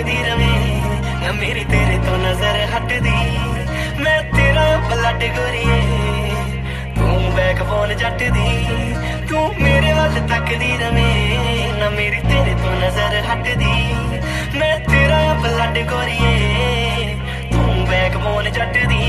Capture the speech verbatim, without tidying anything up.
तकदी रवे ना मेरी तेरे तो नजर हटदी। मैं तेरा ब्लड गोरिए तू बैकबोन जट दी। तू मेरे वल तकदी रवे ना मेरी तेरे तो नजर हटदी। मैं तेरा ब्लड गोरिए तू बैकबोन जट दी।